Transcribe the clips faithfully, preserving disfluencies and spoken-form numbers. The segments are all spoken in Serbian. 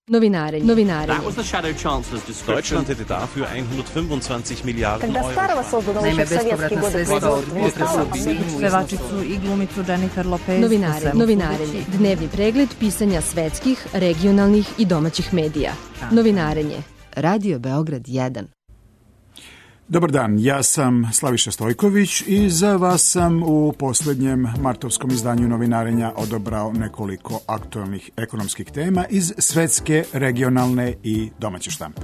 Novinarenje. Novinarenje. That was the shadow chancellor's description. Deutschland hätte dafür hundertfünfundzwanzig Miliarden Когда Euro. Старого создано еще в советские годы производства не стало. Pevačicu i glumicu Jennifer Lopez. Novinarenje. Novinarenje. Dnevni pregled pisanja svetskih, regionalnih i domaćih medija. Novinarenje. Radio Beograd jedan. Dobar dan, ja sam Slaviša Stojković i za vas sam u posljednjem martovskom izdanju Novinarenja odabrao nekoliko aktualnih ekonomskih tema iz svetske, regionalne i domaće štampe.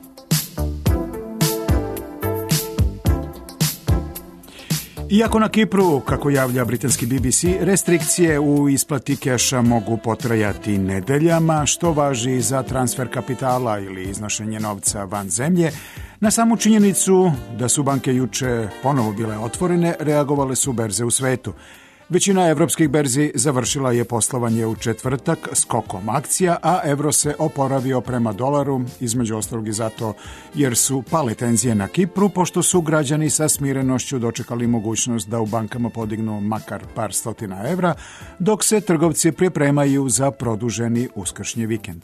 Iako na Kipru, kako javlja britanski B B C, restrikcije u isplati keša mogu potrajati nedeljama, što važi za transfer kapitala ili iznošenje novca van zemlje, na samu činjenicu da su banke juče ponovo bile otvorene, reagovale su berze u svetu. Većina evropskih berzi završila je poslovanje u četvrtak skokom akcija, a evro se oporavio prema dolaru, između ostalog i zato jer su pale tenzije na Kipru, pošto su građani sa smirenošću dočekali mogućnost da u bankama podignu makar par stotina evra, dok se trgovci pripremaju za produženi uskršnji vikend.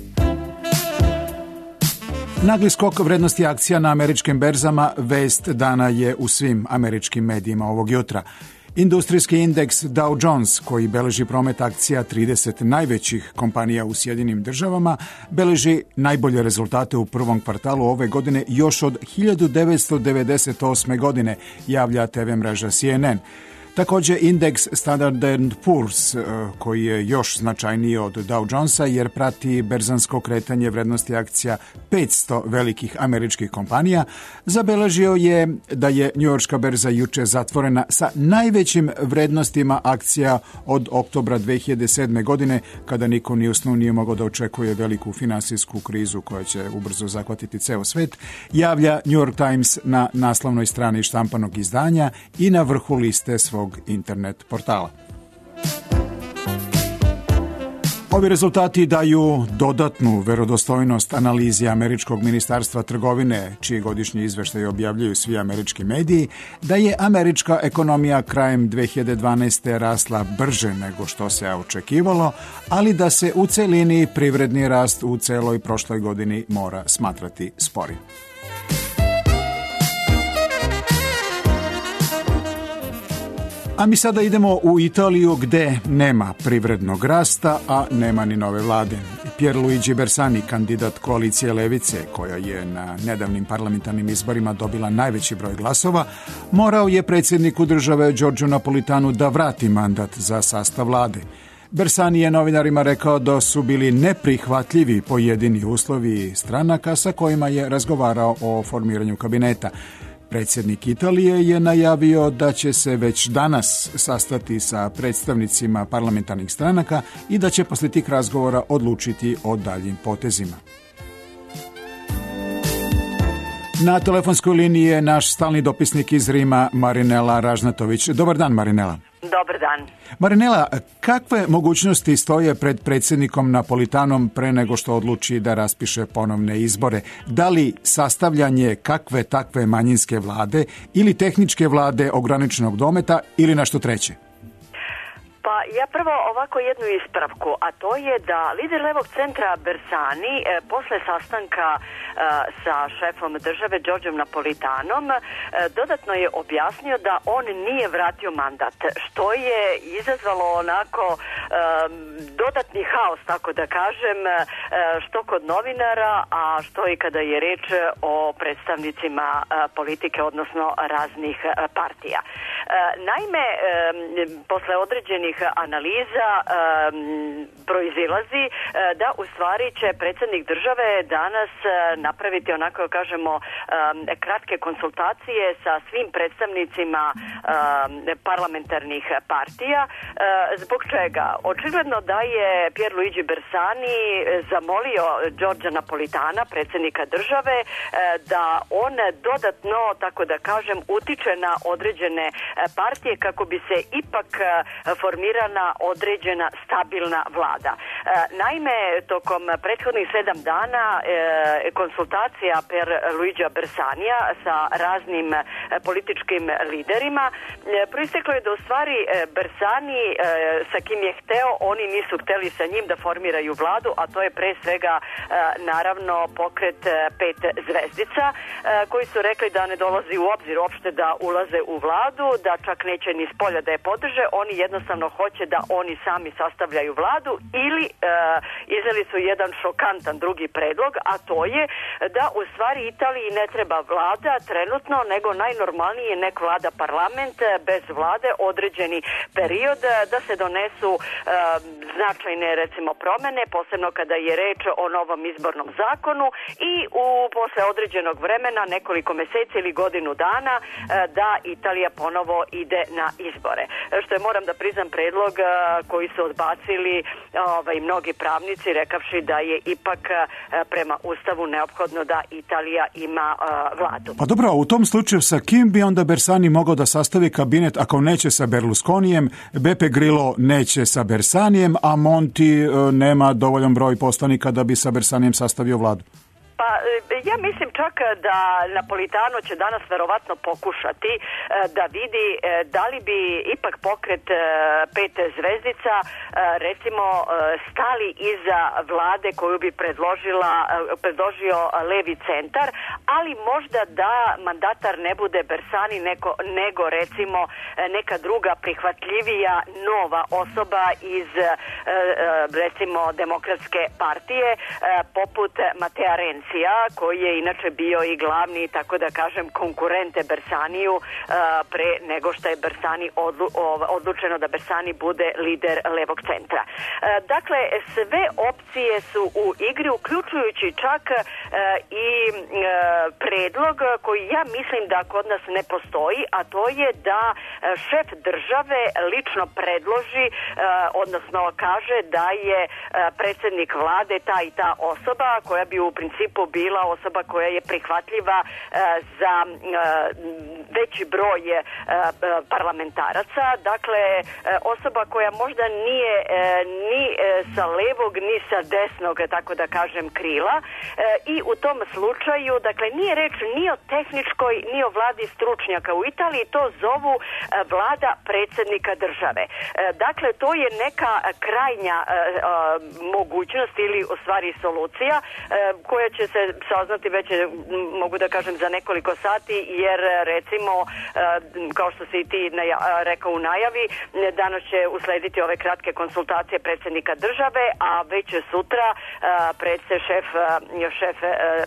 Nagli skok vrednosti akcija na američkim berzama vest dana je u svim američkim medijima ovog jutra. Industrijski indeks Dow Jones, koji beleži promet akcija trideset najvećih kompanija u Sjedinim državama, beleži najbolje rezultate u prvom kvartalu ove godine još od hiljadu devetsto devedeset osme. godine, javlja te ve mreža C N N. Također indeks Standard and Poor's, koji je još značajniji od Dow Jonesa jer prati berzansko kretanje vrednosti akcija petsto velikih američkih kompanija, zabeležio je da je njujorška berza juče zatvorena sa najvećim vrednostima akcija od oktobra dve hiljade sedme. godine, kada niko ni u snu nije mogao da očekuje veliku finansijsku krizu koja će ubrzo zahvatiti ceo svet, javlja New York Times na naslovnoj strani štampanog izdanja i na vrhu liste svog internet portala. Ovi rezultati daju dodatnu verodostojnost analizi američkog ministarstva trgovine, čiji godišnji izveštaj objavljuju svi američki mediji, da je američka ekonomija krajem dve hiljade dvanaeste. rasla brže nego što se očekivalo, ali da se u celini privredni rast u celoj prošloj godini mora smatrati sporim. A mi sada idemo u Italiju gde nema privrednog rasta, a nema ni nove vlade. Pierluigi Bersani, kandidat koalicije Levice, koja je na nedavnim parlamentarnim izborima dobila najveći broj glasova, morao je predsjedniku države Giorgio Napolitanu da vrati mandat za sastav vlade. Bersani je novinarima rekao da su bili neprihvatljivi pojedini uslovi stranaka sa kojima je razgovarao o formiranju kabineta. Predsjednik Italije je najavio da će se već danas sastati sa predstavnicima parlamentarnih stranaka i da će poslije tih razgovora odlučiti o daljim potezima. Na telefonskoj liniji je naš stalni dopisnik iz Rima, Marinela Ražnatović. Dobar dan, Marinela. Dobar dan. Marinela, kakve mogućnosti stoje pred predsjednikom Napolitanom pre nego što odluči da raspiše ponovne izbore? Da li sastavljanje kakve takve manjinske vlade ili tehničke vlade ograničenog dometa ili nešto treće? Pa ja prvo ovako jednu ispravku, a to je da lider levog centra Bersani e, posle sastanka e, sa šefom države Giorgiom Napolitanom e, dodatno je objasnio da on nije vratio mandat, što je izazvalo onako e, dodatni haos, tako da kažem, e, što kod novinara, a što i kada je reč o predstavnicima e, politike, odnosno raznih e, partija. E, naime, e, posle određenih analiza um, proizilazi uh, da u stvari će predsjednik države danas uh, napraviti onako kažemo um, kratke konsultacije sa svim predstavnicima um, parlamentarnih partija. Uh, zbog čega? Očigledno da je Pierluigi Bersani zamolio Giorgia Napolitana, predsjednika države, uh, da on dodatno, tako da kažem, utiče na određene partije kako bi se ipak uh, formirali izabrana, određena, stabilna vlada. Naime, tokom prethodnih sedam dana konsultacija per Luigia Bersanija sa raznim političkim liderima proisteklo je da u stvari Bersani sa kim je hteo, oni nisu hteli sa njim da formiraju vladu, a to je pre svega naravno pokret pet zvezdica, koji su rekli da ne dolazi u obzir uopšte da ulaze u vladu, da čak neće ni s polja da je podrže, oni jednostavno hoće da oni sami sastavljaju vladu ili e, izneli su jedan šokantan drugi predlog, a to je da u stvari Italiji ne treba vlada trenutno, nego najnormalnije nek vlada parlament bez vlade određeni period, da se donesu e, značajne recimo promene, posebno kada je reč o novom izbornom zakonu i u posle određenog vremena, nekoliko meseci ili godinu dana, e, da Italija ponovo ide na izbore. Što je, moram da priznam, predlog e, koji su odbacili ovaj, mnogi pravnici, rekavši da je ipak e, prema Ustavu neophodno da Italija ima e, vladu. Pa dobro, u tom slučaju sa kim bi onda Bersani mogao da sastavi kabinet ako neće sa Berlusconijem, Beppe Grillo neće sa Bersanijem, a Monti e, nema dovoljan broj poslanika da bi sa Bersanijem sastavio vladu? Pa ja mislim čak da Napolitano će danas verovatno pokušati da vidi da li bi ipak pokret pet zvezdica recimo stali iza vlade koju bi predložila, predložio levi centar, ali možda da mandatar ne bude Bersani neko, nego recimo neka druga prihvatljivija nova osoba iz recimo Demokratske partije poput Matea Renzi, koji je inače bio i glavni, tako da kažem, konkurente Bersaniju pre nego što je Bersani odlu, odlučeno da Bersani bude lider levog centra. Dakle, sve opcije su u igri, uključujući čak i predlog koji ja mislim da kod nas ne postoji, a to je da šef države lično predloži, odnosno kaže da je predsjednik vlade ta i ta osoba koja bi u principu bila osoba koja je prihvatljiva e, za e, veći broj e, parlamentaraca, dakle e, osoba koja možda nije e, ni e, sa levog ni sa desnog, tako da kažem, krila, e, i u tom slučaju, dakle, nije reč ni o tehničkoj ni o vladi stručnjaka. U Italiji to zovu e, vlada predsjednika države. E, dakle, to je neka krajnja e, e, mogućnost ili u stvari solucija e, koja će se saznati već, mogu da kažem, za nekoliko sati, jer recimo, kao što si i ti rekao u najavi, danas će uslediti ove kratke konsultacije predsjednika države, a već sutra predsjed šef, šef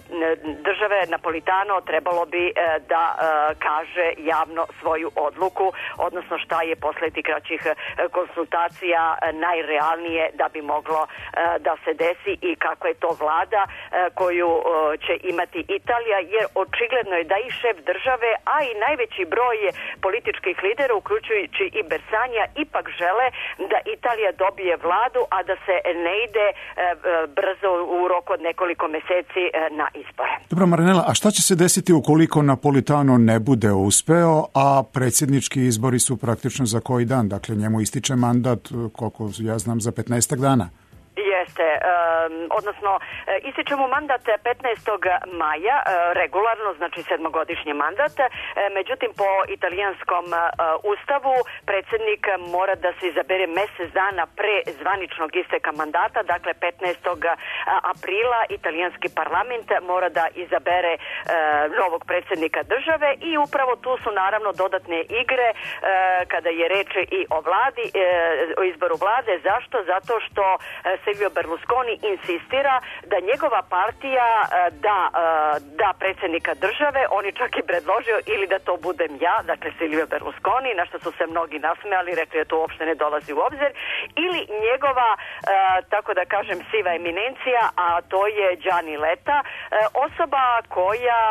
države Napolitano trebalo bi da kaže javno svoju odluku, odnosno šta je posle tih kraćih konsultacija najrealnije da bi moglo da se desi i kako je to vlada koju će imati Italija, jer očigledno je da i šef države, a i najveći broj političkih lidera, uključujući i Bersanija, ipak žele da Italija dobije vladu, a da se ne ide e, brzo u roku od nekoliko meseci e, na izbore. Dobro, Marinela, a šta će se desiti ukoliko Napolitano ne bude uspeo, a predsjednički izbori su praktično za koji dan? Dakle, njemu ističe mandat, koliko ja znam, za petnaestak dana. Jeste, e, odnosno e, ističe mu mandat petnaestog maja, e, regularno, znači sedmogodišnji mandat, e, međutim po italijanskom e, ustavu predsjednik mora da se izabere mjesec dana pre zvaničnog isteka mandata, dakle petnaestog aprila italijanski parlament mora da izabere e, novog predsjednika države i upravo tu su naravno dodatne igre e, kada je reč i o vladi, e, o izboru vlade. Zašto? Zato što e, Silvio Berlusconi insistira da njegova partija da, da predsjednika države, on je čak i predložio ili da to budem ja, dakle Silvio Berlusconi, na što su se mnogi nasmejali, rekli da to uopšte ne dolazi u obzir, ili njegova, tako da kažem, siva eminencija, a to je Gianni Letta, osoba koja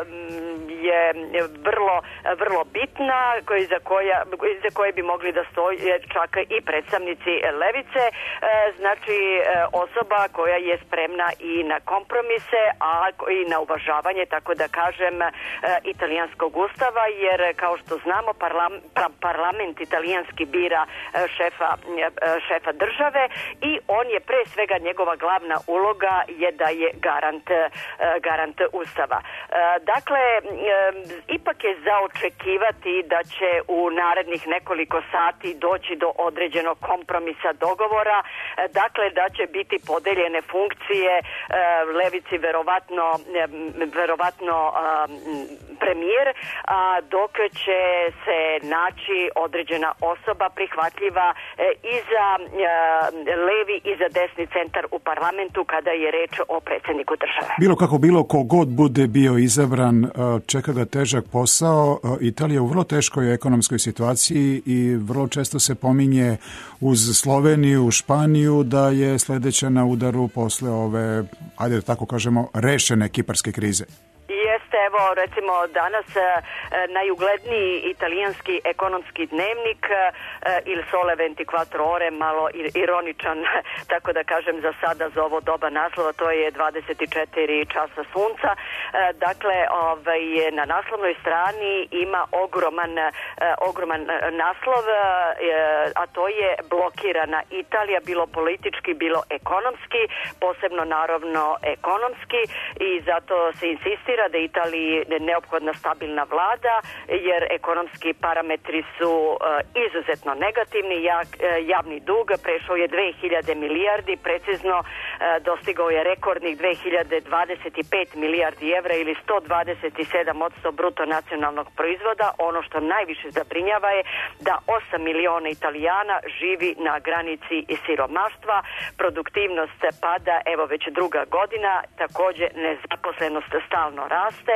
je vrlo, vrlo bitna, za, koja, za koje bi mogli da stoje čak i predstavnici levice, znači osoba koja je spremna i na kompromise, a i na uvažavanje, tako da kažem, italijanskog ustava, jer kao što znamo parlam, parlament italijanski bira šefa, šefa države i on je pre svega, njegova glavna uloga je da je garant, garant ustava. Dakle, ipak je za očekivati da će u narednih nekoliko sati doći do određenog kompromisa, dogovora, dakle da će biti podeljene funkcije, levici verovatno, verovatno premijer, a dok će se naći određena osoba prihvatljiva i za levi i za desni centar u parlamentu kada je reč o predsjedniku države. Bilo kako bilo, kogod bude bio izabran, čeka ga težak posao. Italija je u vrlo teškoj ekonomskoj situaciji i vrlo često se pominje uz Sloveniju, Španiju, da je sledeća na udaru posle ove, ajde da tako kažemo, rešene kiparske krize. Jeste, evo recimo danas e, najugledniji italijanski ekonomski dnevnik e, Il Sole ventiquattro Ore, malo ironičan, tako da kažem za sada za ovo doba naslova, to je dvadeset četiri časa sunca. E, dakle, ovaj, na naslovnoj strani ima ogroman, e, ogroman naslov, e, a to je blokirana Italija, bilo politički, bilo ekonomski, posebno naravno ekonomski, i zato se insistira da Italiji neophodna stabilna vlada, jer ekonomski parametri su uh, izuzetno negativni. Ja, uh, javni dug prešao je dve hiljade milijardi, precizno uh, dostigao je rekordnih dve hiljade dvadeset pet milijardi evra ili sto dvadeset sedam posto bruto nacionalnog proizvoda. Ono što najviše zabrinjava je da osam miliona Italijana živi na granici siromaštva, produktivnost pada evo već druga godina, također nezaposlenost stalno raste,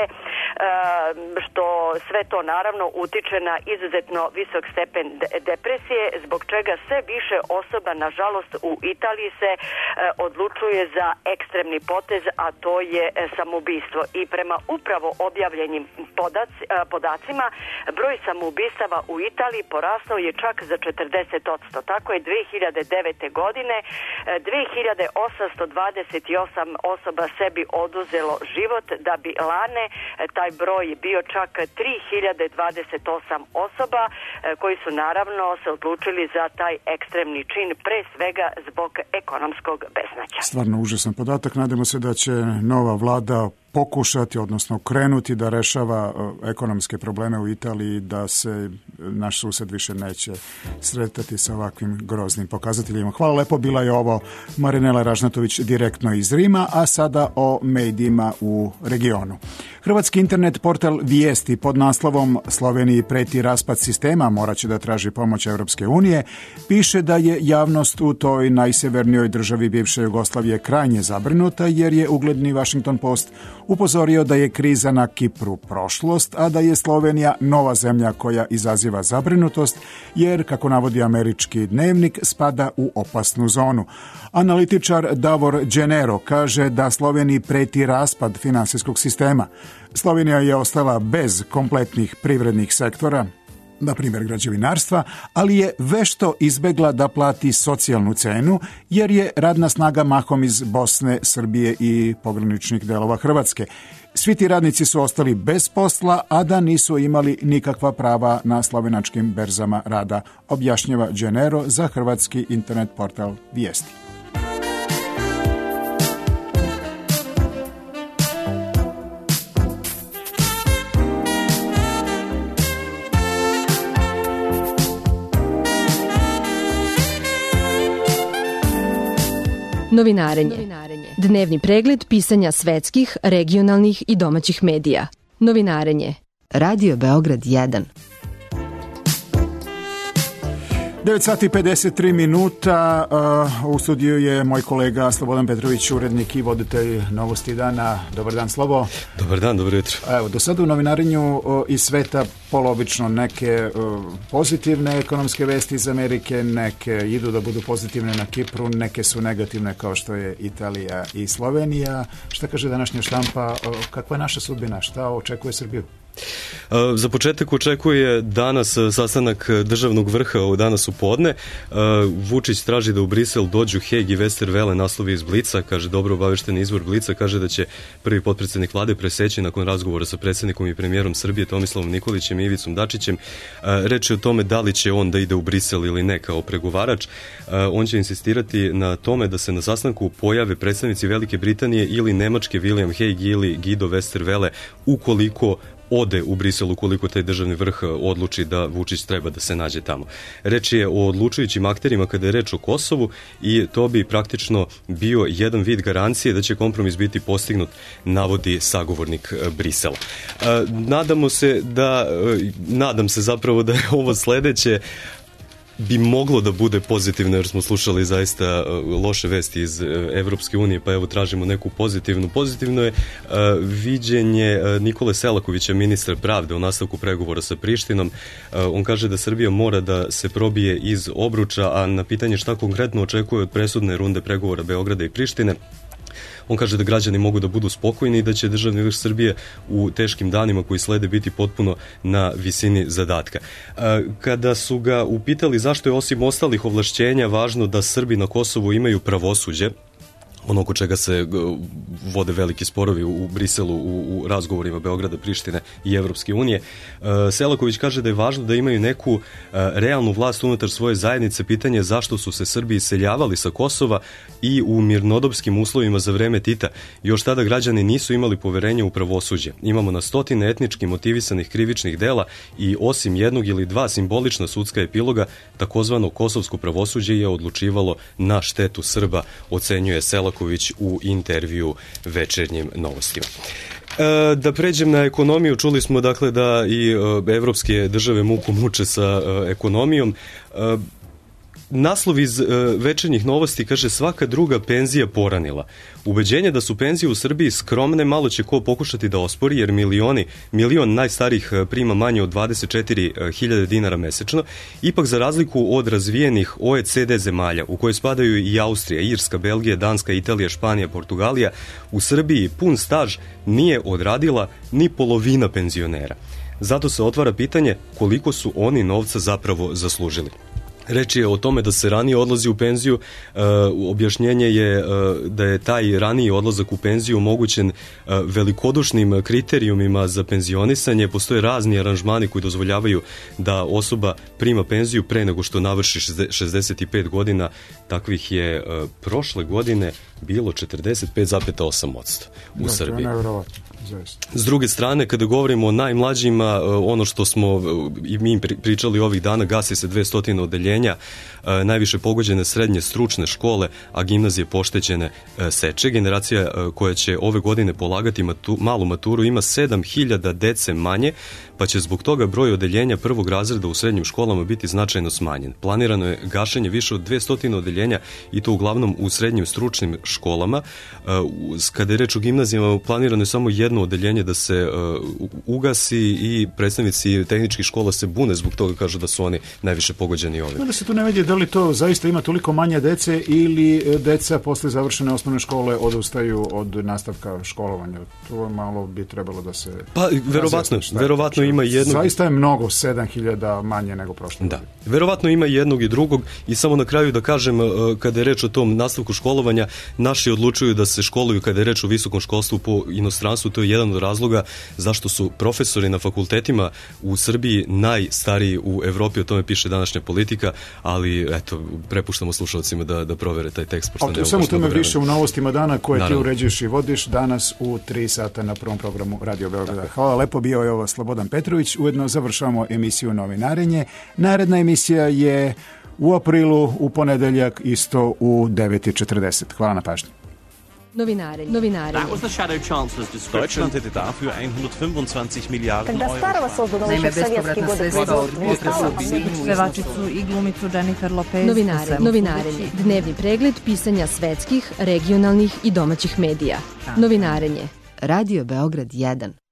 što sve to naravno utiče na izuzetno visok stepen depresije, zbog čega sve više osoba, nažalost, u Italiji se odlučuje za ekstremni potez, a to je samoubistvo. I prema upravo objavljenim podacima, broj samoubistava u Italiji porastao je čak za četrdeset posto. Tako je dve hiljade devete. godine dve hiljade osamsto dvadeset osam osoba sebi oduzelo život, da bi lane taj broj bio čak tri hiljade dvadeset osam osoba koji su naravno se odlučili za taj ekstremni čin, pre svega zbog ekonomskog beznađa. Stvarno užasan podatak. Nadamo se da će nova vlada pokušati, odnosno krenuti da rešava ekonomske probleme u Italiji, da se naš sused više neće sretati sa ovakvim groznim pokazateljima. Hvala lepo, bila je ovo Marinela Ražnatović direktno iz Rima, a sada o medijima u regionu. Hrvatski internet portal Vijesti pod naslovom Sloveniji preti raspad sistema, moraće da traži pomoć Evropske unije, piše da je javnost u toj najsevernijoj državi bivše Jugoslavije krajnje zabrinuta, jer je ugledni Washington Post upozorio da je kriza na Kipru prošlost, a da je Slovenija nova zemlja koja izaziva zabrinutost, jer, kako navodi američki dnevnik, spada u opasnu zonu. Analitičar Davor Genero kaže da Sloveniji preti raspad finansijskog sistema. Slovenija je ostala bez kompletnih privrednih sektora, na primjer građevinarstva, ali je vešto izbegla da plati socijalnu cenu, jer je radna snaga mahom iz Bosne, Srbije i pograničnih delova Hrvatske. Svi ti radnici su ostali bez posla, a da nisu imali nikakva prava na slovenačkim berzama rada, objašnjava Genero za hrvatski internet portal Vijesti. Novinarenje. Dnevni pregled pisanja svetskih, regionalnih i domaćih medija. Novinarenje. Radio Beograd jedan. devet sati i pedeset tri minuta, uh, u studiju je moj kolega Slobodan Petrović, urednik i voditelj Novosti dana. Dobar dan, Slobo. Dobar dan, dobro jutro. Evo, do sada u novinarenju uh, iz sveta polovično neke uh, pozitivne ekonomske vesti iz Amerike, neke idu da budu pozitivne na Kipru, neke su negativne kao što je Italija i Slovenija. Šta kaže današnja štampa, uh, kakva je naša sudbina, šta očekuje Srbiju? Za početak očekuje danas sastanak državnog vrha danas u podne. Vučić traži da u Brisel dođu Haig i Westerwelle, naslovi iz Blica, kaže dobro obavešteni izvor Blica, kaže da će prvi potpredsednik vlade preseći nakon razgovora sa predsjednikom i premijerom Srbije Tomislavom Nikolićem i Ivicom Dačićem. Reč je o tome da li će on da ide u Brisel ili ne kao pregovarač. On će insistirati na tome da se na sastanku pojave predstavnici Velike Britanije ili Nemačke William Haig ili Guido Westerwelle ukoliko ode u Brisel, ukoliko taj državni vrh odluči da Vučić treba da se nađe tamo. Reč je o odlučujućim akterima kada je reč o Kosovu i to bi praktično bio jedan vid garancije da će kompromis biti postignut, navodi sagovornik Brisela. Nadamo se da, nadam se zapravo da je ovo sledeće bi moglo da bude pozitivno, jer smo slušali zaista loše vesti iz Evropske unije, pa evo tražimo neku pozitivnu. Pozitivno je viđenje Nikole Selakovića, ministra pravde, o nastavku pregovora sa Prištinom. On kaže da Srbija mora da se probije iz obruča, a na pitanje šta konkretno očekuje od presudne runde pregovora Beograda i Prištine, on kaže da građani mogu da budu spokojni i da će državni vrh Srbije u teškim danima koji slede biti potpuno na visini zadatka. Kada su ga upitali zašto je osim ostalih ovlašćenja važno da Srbi na Kosovu imaju pravosuđe, ono oko čega se vode veliki sporovi u Briselu u, u razgovorima Beograda, Prištine i Evropske unije, Selaković kaže da je važno da imaju neku realnu vlast unutar svoje zajednice. Pitanje je zašto su se Srbi iseljavali sa Kosova i u mirnodopskim uslovima za vreme Tita. Još tada građani nisu imali poverenje u pravosuđe. Imamo na stotine etnički motivisanih krivičnih dela i osim jednog ili dva simbolična sudska epiloga, takozvano kosovsko pravosuđe je odlučivalo na štetu Srba, ocenjuje Selaković u intervju Večernjim novostima. E, da pređem na ekonomiju, čuli smo dakle da i e, evropske države muku muče sa e, ekonomijom. E, Naslov iz e, Večernjih novosti kaže svaka druga penzija poranila. Ubeđenje da su penzije u Srbiji skromne malo će ko pokušati da ospori, jer milioni, milion najstarijih prima manje od dvadeset četiri hiljade dinara mesečno. Ipak za razliku od razvijenih O E C D zemalja, u koje spadaju i Austrija, Irska, Belgija, Danska, Italija, Španija, Portugalija, u Srbiji pun staž nije odradila ni polovina penzionera. Zato se otvara pitanje koliko su oni novca zapravo zaslužili. Reč je o tome da se ranije odlazi u penziju, e, objašnjenje je e, da je taj raniji odlazak u penziju omogućen e, velikodušnim kriterijumima za penzionisanje. Postoje razni aranžmani koji dozvoljavaju da osoba prima penziju pre nego što navrši šezdeset pet godina. Takvih je e, prošle godine bilo četrdeset pet zarez osam posto u da, Srbiji. S druge strane, kada govorimo o najmlađima, ono što smo i mi pričali ovih dana, gasi se dvesta odeljenja, najviše pogođene srednje stručne škole, a gimnazije poštećene seče. Generacija koja će ove godine polagati matu, malu maturu ima sedam hiljada dece manje, pa će zbog toga broj odeljenja prvog razreda u srednjim školama biti značajno smanjen. Planirano je gašenje više od dvesta odeljenja i to uglavnom u srednjim stručnim školama. Kada je reč o gimnazijama, planirano je samo jedno odeljenje da se ugasi i predstavnici tehničkih škola se bune zbog toga, kažu da su oni najviše pogođeni ovim. Da se tu ne vidi da li to zaista ima toliko manje dece ili deca posle završene osnovne škole odustaju od nastavka školovanja. To malo bi trebalo da se... Pa, verovatno, verovatno ima jednog... Zaista je mnogo, sedam hiljada manje nego prošle da. godine. Verovatno ima jednog i drugog i samo na kraju da kažem, kada je reč o tom nastavku školovanja, naši odlučuju da se školuju kada je reč o visokom školstvu po inostranstvu. To je jedan od razloga zašto su profesori na fakultetima u Srbiji najstariji u Evropi, o tome piše današnja Politika, ali eto, prepuštamo slušalcima da, da provere taj tekst. A to samo tome više u novostima dana koje Naravno. ti uređuješ i vodiš danas u tri sata na prvom programu Radio Beograda. Hvala lepo, bio je ovo Slobodan Petrović. Ujedno završavamo emisiju Novinarenje. Naredna emisija je u aprilu, u ponedeljak, isto u devet i četrdeset. Hvala na pažnji. Novinare, novinare. Deutschland hätte dafür hundertfünfundzwanzig Milliarden Когда Старого создано Naime, еще в советские годы производство. Pevačicu i glumicu Jennifer Lopez. Novinare, novinarenje. Dnevni pregled pisanja svetskih, regionalnih i domaćih medija. Novinarenje. Radio Beograd jedan.